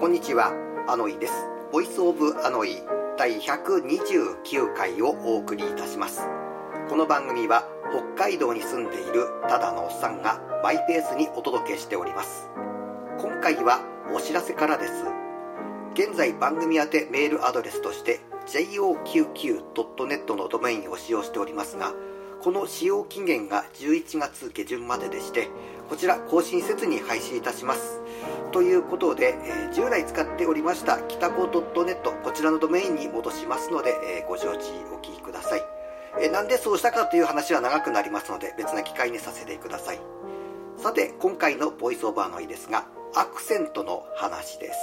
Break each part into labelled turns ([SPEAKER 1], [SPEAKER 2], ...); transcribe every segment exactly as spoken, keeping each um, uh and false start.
[SPEAKER 1] こんにちは、アノイです。ボイスオブアノイだいひゃくにじゅうきゅうかいをお送りいたします。この番組は北海道に住んでいるただのおっさんがマイペースにお届けしております。今回はお知らせからです。現在番組宛てメールアドレスとして ジェイオーキューキュードットネット のドメインを使用しておりますが、この使用期限がじゅういちがつ下旬まででして、こちら更新せずに配信いたします。ということで、えー、従来使っておりました北子 .net、 こちらのドメインに戻しますので、えー、ご承知お聞きください。えー、なんでそうしたかという話は長くなりますので、別な機会にさせてください。さて、今回のボイスオブアノイですが、アクセントの話です。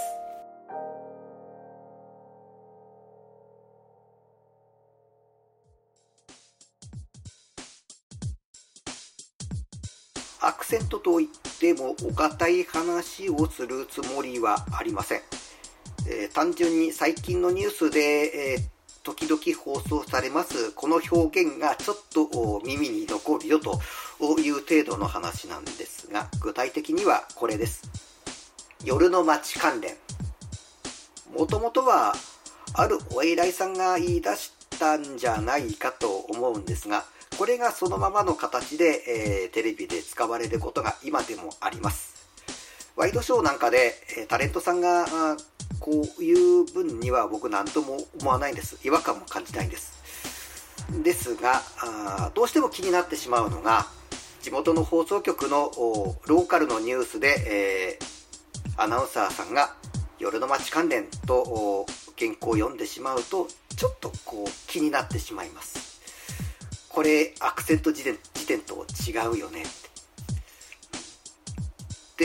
[SPEAKER 1] アクセントといってもお堅い話をするつもりはありません。えー、単純に最近のニュースで、えー、時々放送されますこの表現がちょっと耳に残るよという程度の話なんですが、具体的にはこれです。夜の街関連。もともとはあるお偉いさんが言い出したんじゃないかと思うんですが、これがそのままの形で、えー、テレビで使われることが今でもあります。ワイドショーなんかで、えー、タレントさんがこういう分には僕何とも思わないんです。違和感も感じないんです。ですが、あどうしても気になってしまうのが、地元の放送局のローカルのニュースで、えー、アナウンサーさんが夜の街関連と原稿を読んでしまうと、ちょっとこう気になってしまいます。これアクセント辞典、辞典と違うよねって、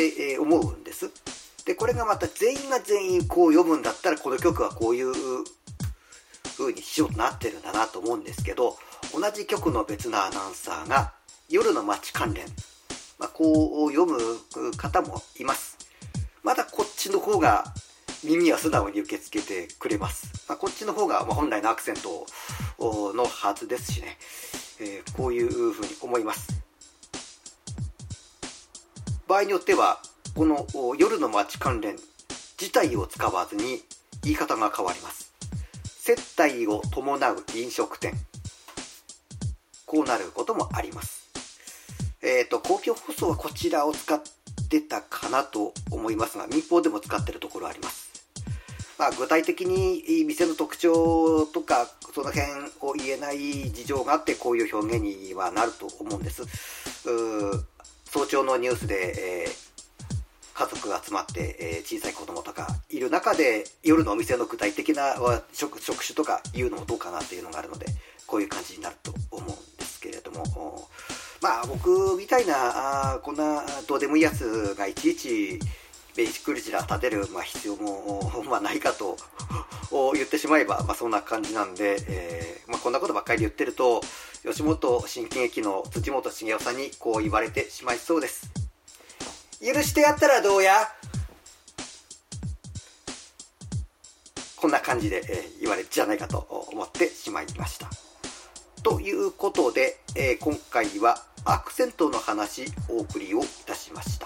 [SPEAKER 1] って、えー、思うんです。で、これがまた全員が全員こう読むんだったら、この曲はこういう風にしようとなってるんだなと思うんですけど、同じ曲の別のアナウンサーが夜の街関連、まあ、こう読む方もいます。まだこっちの方が耳は素直に受け付けてくれます。まあ、こっちの方が本来のアクセントのはずですしね、えー、こういうふうに思います。場合によってはこの夜の街関連自体を使わずに言い方が変わります。接待を伴う飲食店、こうなることもあります。えーと公共放送はこちらを使ってたかなと思いますが、民放でも使ってるところあります。まあ、具体的に店の特徴とかその辺を言えない事情があって、こういう表現にはなると思うんです。早朝のニュースで、えー、家族が集まって、えー、小さい子供とかいる中で、夜のお店の具体的な 職, 職種とか言うのもどうかなっていうのがあるので、こういう感じになると思うんですけれども、まあ僕みたいなあこんなどうでもいいやつがいちいちベーシックルジラ立てる、まあ、必要も、まあ、ないかと言ってしまえば、まあ、そんな感じなんで、えーまあ、こんなことばっかり言ってると、吉本新喜劇の辻本茂雄さんにこう言われてしまいそうです。許してやったらどうや、こんな感じで、えー、言われじゃないかと思ってしまいました。ということで、えー、今回はアクセントの話お送りをいたしました。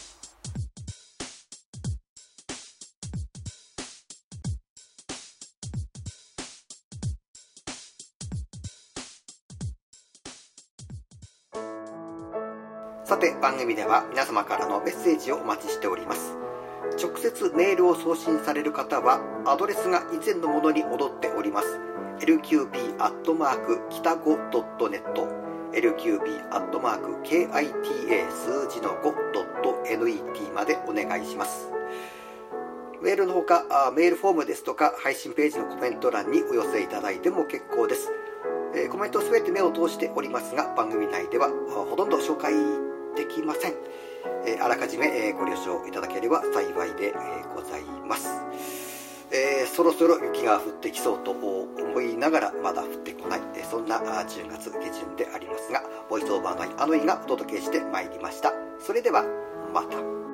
[SPEAKER 1] さて、番組では皆様からのメッセージをお待ちしております。直接メールを送信される方はアドレスが以前のものに戻っております。エルキュービー アットマーク キタゴ ドットネット エルキュービー アットマーク ケーアイティーエー 数字の ご ドット ネット までお願いします。メールのほかメールフォームですとか配信ページのコメント欄にお寄せいただいても結構です。えー、コメントすべて目を通しておりますが、番組内ではほとんど紹介できません。えー、あらかじめ、えー、ご了承いただければ幸いで、えー、ございます。えー、そろそろ雪が降ってきそうと思いながらまだ降ってこない、えー、そんなじゅうがつ下旬でありますが、ボイスオーバーのアノイがお届けしてまいりました。それではまた。